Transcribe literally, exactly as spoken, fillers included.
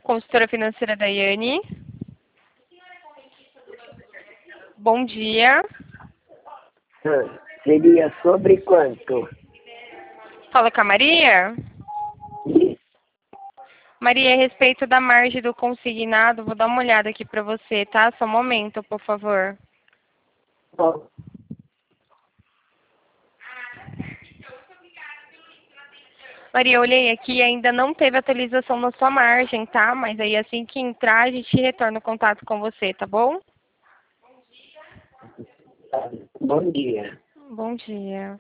consultora financeira Daiane. Bom dia. Ah, seria sobre quanto? Fala com a Maria? Isso. Maria, a respeito da margem do consignado, vou dar uma olhada aqui para você, tá? Só um momento, por favor. Bom, Maria, eu olhei aqui e ainda não teve atualização na sua margem, tá? Mas aí assim que entrar, a gente retorna o contato com você, tá bom? bom dia. Bom dia.